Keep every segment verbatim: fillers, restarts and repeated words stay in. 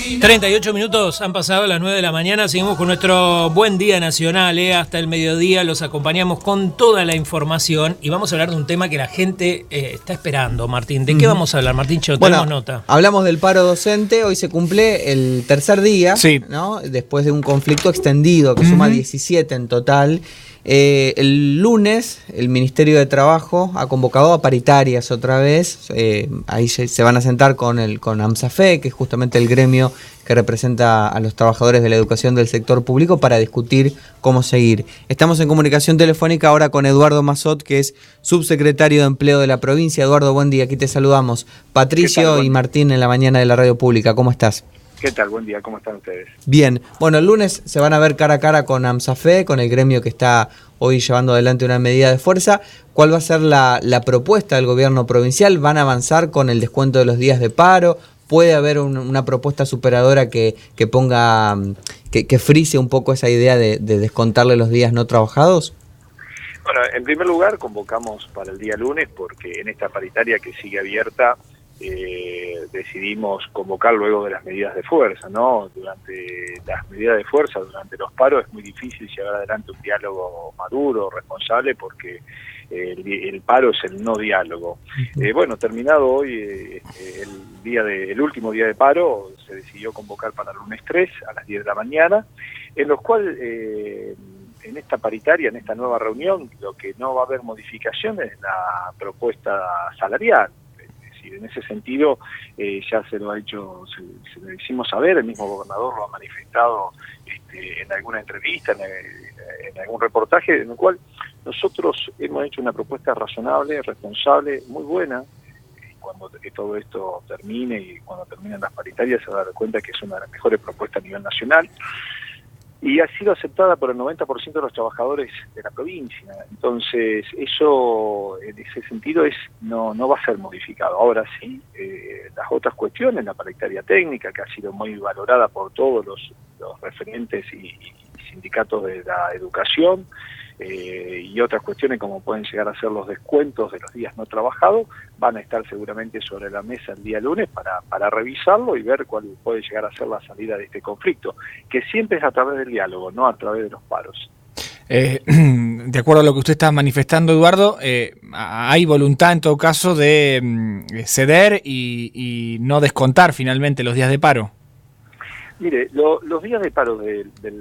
treinta y ocho minutos han pasado a las nueve de la mañana. Seguimos con nuestro buen día nacional, ¿eh? Hasta el mediodía los acompañamos con toda la información y vamos a hablar de un tema que la gente eh, está esperando, Martín. ¿De uh-huh. qué vamos a hablar, Martín? Yo bueno, tenemos nota. Hablamos del paro docente. Hoy se cumple el tercer día, sí. ¿no? Después de un conflicto extendido que uh-huh. suma diecisiete en total. Eh, el lunes el Ministerio de Trabajo ha convocado a paritarias otra vez. Eh, ahí se, se van a sentar con el con AMSAFE, que es justamente el gremio que representa a los trabajadores de la educación del sector público, para discutir cómo seguir. Estamos en comunicación telefónica ahora con Eduardo Mazot, que es subsecretario de Empleo de la provincia. Eduardo, buen día, aquí te saludamos. Patricio y Martín en la mañana de la Radio Pública, ¿cómo estás? ¿Qué tal? Buen día, ¿cómo están ustedes? Bien, bueno, el lunes se van a ver cara a cara con AMSAFE, con el gremio que está hoy llevando adelante una medida de fuerza. ¿Cuál va a ser la, la propuesta del gobierno provincial? ¿Van a avanzar con el descuento de los días de paro? ¿Puede haber un, una propuesta superadora que, que ponga, que, que frise un poco esa idea de, de descontarle los días no trabajados? Bueno, en primer lugar convocamos para el día lunes porque en esta paritaria que sigue abierta eh, decidimos convocar luego de las medidas de fuerza, ¿no? Durante las medidas de fuerza, durante los paros, es muy difícil llevar adelante un diálogo maduro, responsable, porque el, el paro es el no diálogo. Eh, bueno, terminado hoy eh, el día de, el último día de paro, se decidió convocar para el lunes tres a las diez de la mañana, en los cuales eh, en esta paritaria, en esta nueva reunión, lo que no va a haber modificación es la propuesta salarial. En ese sentido, eh, ya se lo ha hecho, se, se lo hicimos saber, el mismo gobernador lo ha manifestado este, en alguna entrevista, en, el, en algún reportaje, en el cual nosotros hemos hecho una propuesta razonable, responsable, muy buena. Cuando todo esto termine y cuando terminen las paritarias se va a dar cuenta que es una de las mejores propuestas a nivel nacional. Y ha sido aceptada por el noventa por ciento de los trabajadores de la provincia. Entonces, eso, en ese sentido, es no no va a ser modificado. Ahora sí, eh, las otras cuestiones, la paritaria técnica, que ha sido muy valorada por todos los, los referentes y, y sindicatos de la educación, eh, y otras cuestiones como pueden llegar a ser los descuentos de los días no trabajados, van a estar seguramente sobre la mesa el día lunes para, para revisarlo y ver cuál puede llegar a ser la salida de este conflicto, que siempre es a través del diálogo, no a través de los paros. Eh, de acuerdo a lo que usted está manifestando, Eduardo, eh, hay voluntad en todo caso de mm, ceder y, y no descontar finalmente los días de paro. Mire, lo, los días de paro de,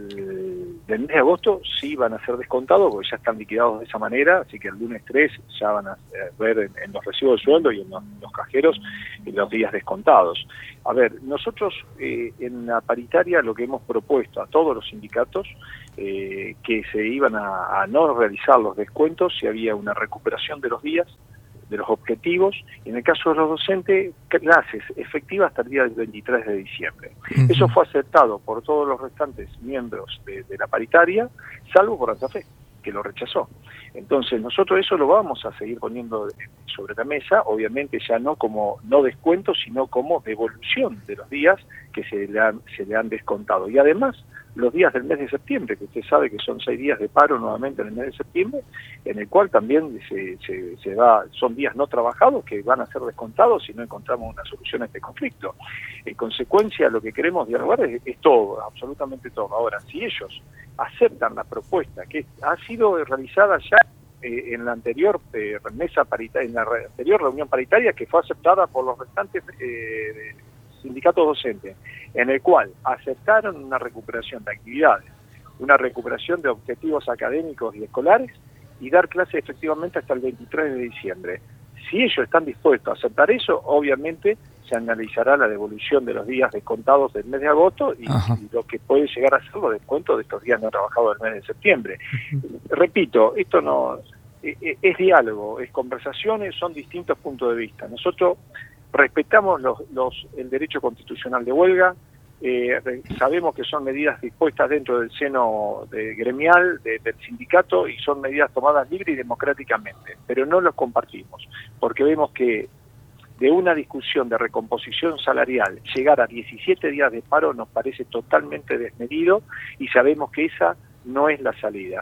del, del mes de agosto sí van a ser descontados porque ya están liquidados de esa manera, así que el lunes tres ya van a eh, ver en, en los recibos de sueldo y en los, los cajeros eh, los días descontados. A ver, nosotros eh, en la paritaria lo que hemos propuesto a todos los sindicatos, eh, que se iban a, a no realizar los descuentos si había una recuperación de los días, de los objetivos, y en el caso de los docentes, clases efectivas hasta el día del veintitrés de diciembre. Uh-huh. Eso fue aceptado por todos los restantes miembros de, de la paritaria, salvo por AMSAFE, que lo rechazó. Entonces nosotros eso lo vamos a seguir poniendo sobre la mesa, obviamente ya no como no descuento, sino como devolución de los días que se le han, se le han descontado. Y además, los días del mes de septiembre, que usted sabe que son seis días de paro nuevamente en el mes de septiembre, en el cual también se, se, se va, son días no trabajados que van a ser descontados si no encontramos una solución a este conflicto. En consecuencia, lo que queremos dialogar es, es todo, absolutamente todo. Ahora, si ellos aceptan la propuesta que ha sido realizada ya eh, en la anterior eh, mesa paritaria, en la re, anterior reunión paritaria, que fue aceptada por los restantes eh, sindicatos docentes, en el cual aceptaron una recuperación de actividades, una recuperación de objetivos académicos y escolares, y dar clases efectivamente hasta el veintitrés de diciembre. Si ellos están dispuestos a aceptar eso, obviamente se analizará la devolución de los días descontados del mes de agosto y, y lo que puede llegar a ser los descuentos de estos días no trabajados del mes de septiembre. Repito, esto no es, es diálogo, es conversaciones, son distintos puntos de vista. Nosotros respetamos los, los, el derecho constitucional de huelga, eh, sabemos que son medidas dispuestas dentro del seno de, gremial de, del sindicato y son medidas tomadas libre y democráticamente, pero no los compartimos, porque vemos que de una discusión de recomposición salarial llegar a diecisiete días de paro nos parece totalmente desmedido y sabemos que esa no es la salida.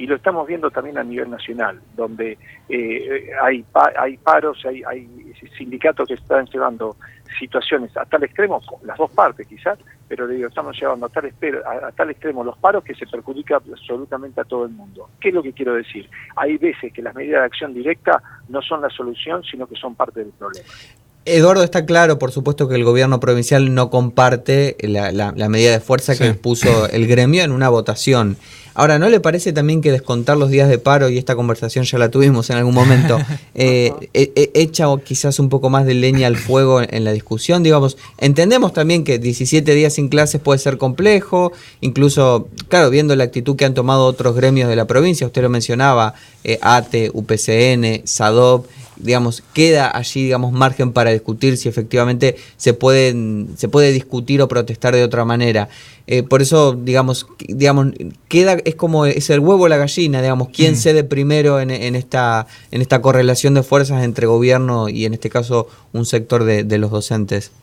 y lo estamos viendo también a nivel nacional, donde eh, hay, pa hay paros, hay, hay sindicatos que están llevando situaciones a tal extremo, las dos partes quizás, pero digo, estamos llevando a tal, a, a tal extremo los paros que se perjudica absolutamente a todo el mundo. ¿Qué es lo que quiero decir? Hay veces que las medidas de acción directa no son la solución, sino que son parte del problema. Eduardo, está claro, por supuesto, que el gobierno provincial no comparte la, la, la medida de fuerza que sí. puso el gremio en una votación. Ahora, ¿no le parece también que descontar los días de paro, y esta conversación ya la tuvimos en algún momento, eh, e, echa quizás un poco más de leña al fuego en, en la discusión? Digamos, entendemos también que diecisiete días sin clases puede ser complejo, incluso, claro, viendo la actitud que han tomado otros gremios de la provincia, usted lo mencionaba, eh, A T E, U P C N, SADOP, digamos, queda allí, digamos, margen para discutir si efectivamente se pueden, se puede discutir o protestar de otra manera. Eh, por eso, digamos, digamos, queda, es como es el huevo o la gallina, digamos, quién mm. cede primero en, en esta en esta correlación de fuerzas entre gobierno y, en este caso, un sector de, de los docentes.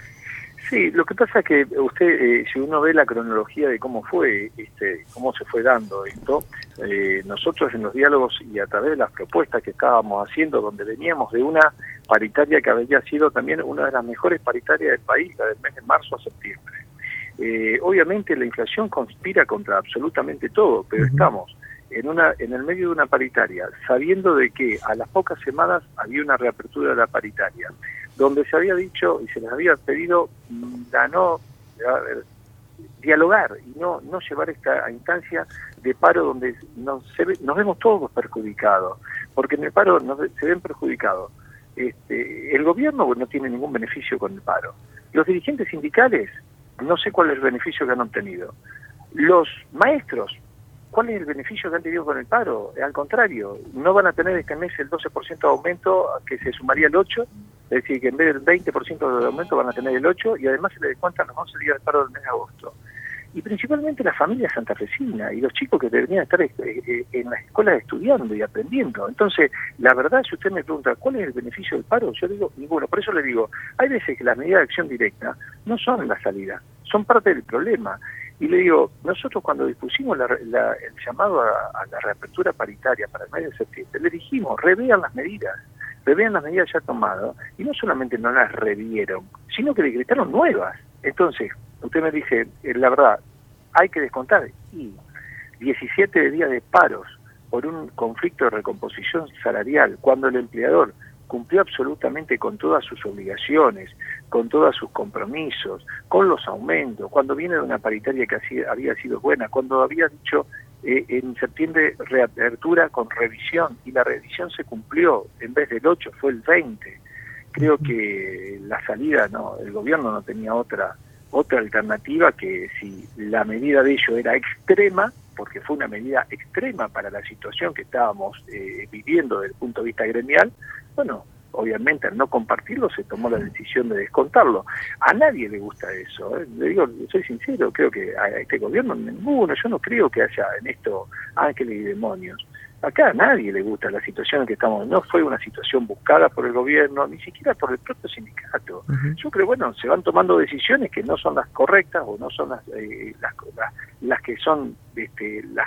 Sí, lo que pasa es que usted, eh, si uno ve la cronología de cómo fue, este, cómo se fue dando esto, eh, nosotros en los diálogos y a través de las propuestas que estábamos haciendo, donde veníamos de una paritaria que había sido también una de las mejores paritarias del país, la del mes de marzo a septiembre. Eh, obviamente la inflación conspira contra absolutamente todo, pero uh-huh. estamos en una en el medio de una paritaria, sabiendo de que a las pocas semanas había una reapertura de la paritaria, donde se había dicho y se les había pedido a no a ver, dialogar y no no llevar esta instancia de paro donde nos, se ve, nos vemos todos perjudicados, porque en el paro nos, se ven perjudicados. Este, el gobierno no tiene ningún beneficio con el paro. Los dirigentes sindicales, no sé cuál es el beneficio que han obtenido. Los maestros, ¿cuál es el beneficio que han tenido con el paro? Al contrario, no van a tener este mes el doce por ciento de aumento, que se sumaría el ocho por ciento, es decir, que en vez del veinte por ciento de aumento van a tener el ocho por ciento, y además se les descuentan los once días de paro del mes de agosto. Y principalmente la familia santafesina y los chicos que deberían estar en las escuelas estudiando y aprendiendo. Entonces, la verdad, si usted me pregunta cuál es el beneficio del paro, yo digo ninguno. Por eso le digo, hay veces que las medidas de acción directa no son la salida, son parte del problema. Y le digo, nosotros cuando dispusimos la, la, el llamado a, a la reapertura paritaria para el mes de septiembre, le dijimos, revean las medidas, revean las medidas ya tomadas, y no solamente no las revieron, sino que decretaron nuevas. Entonces, usted me dice, eh, la verdad, hay que descontar, y diecisiete días de paros por un conflicto de recomposición salarial, cuando el empleador cumplió absolutamente con todas sus obligaciones, con todos sus compromisos, con los aumentos, cuando viene de una paritaria que así, había sido buena, cuando había dicho eh, en septiembre reapertura con revisión, y la revisión se cumplió, en vez del ocho fue el veinte. Creo que la salida, no, el gobierno no tenía otra otra alternativa que si la medida de ello era extrema, porque fue una medida extrema para la situación que estábamos eh, viviendo desde el punto de vista gremial, bueno, obviamente al no compartirlo se tomó la decisión de descontarlo. A nadie le gusta eso, ¿eh? Le digo, soy sincero, creo que a este gobierno ninguno, yo no creo que haya en esto ángeles y demonios. Acá a nadie le gusta la situación en que estamos. No fue una situación buscada por el gobierno, ni siquiera por el propio sindicato. Uh-huh. Yo creo, bueno, se van tomando decisiones que no son las correctas o no son las eh, las, las, las que son este, las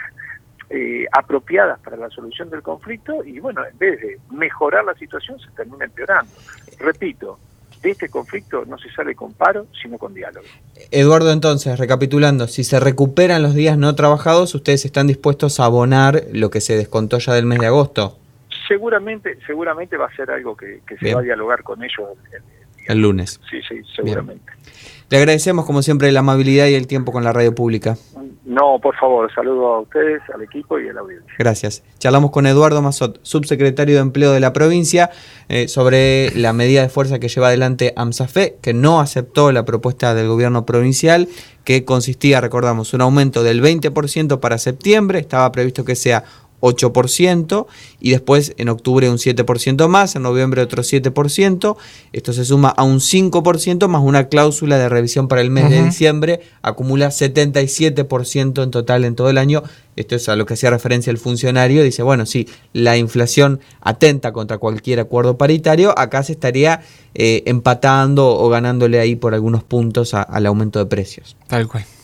eh, apropiadas para la solución del conflicto, y bueno, en vez de mejorar la situación se termina empeorando. Repito, de este conflicto no se sale con paro, sino con diálogo. Eduardo, entonces, recapitulando, si se recuperan los días no trabajados, ¿ustedes están dispuestos a abonar lo que se descontó ya del mes de agosto? Seguramente seguramente va a ser algo que, que se Bien. va a dialogar con ellos el, el, el lunes. Sí, sí, seguramente. Bien. Le agradecemos, como siempre, la amabilidad y el tiempo con la radio pública. No, por favor, saludo a ustedes, al equipo y a la audiencia. Gracias. Charlamos con Eduardo Massot, subsecretario de Empleo de la provincia, eh, sobre la medida de fuerza que lleva adelante AMSAFE, que no aceptó la propuesta del gobierno provincial, que consistía, recordamos, un aumento del veinte por ciento para septiembre, estaba previsto que sea ocho por ciento, y después en octubre un siete por ciento más, en noviembre otro siete por ciento, esto se suma a un cinco por ciento más una cláusula de revisión para el mes uh-huh. de diciembre, acumula setenta y siete por ciento en total en todo el año. Esto es a lo que hacía referencia el funcionario, dice, bueno, sí, la inflación atenta contra cualquier acuerdo paritario, acá se estaría eh, empatando o ganándole ahí por algunos puntos a, al aumento de precios. Tal cual.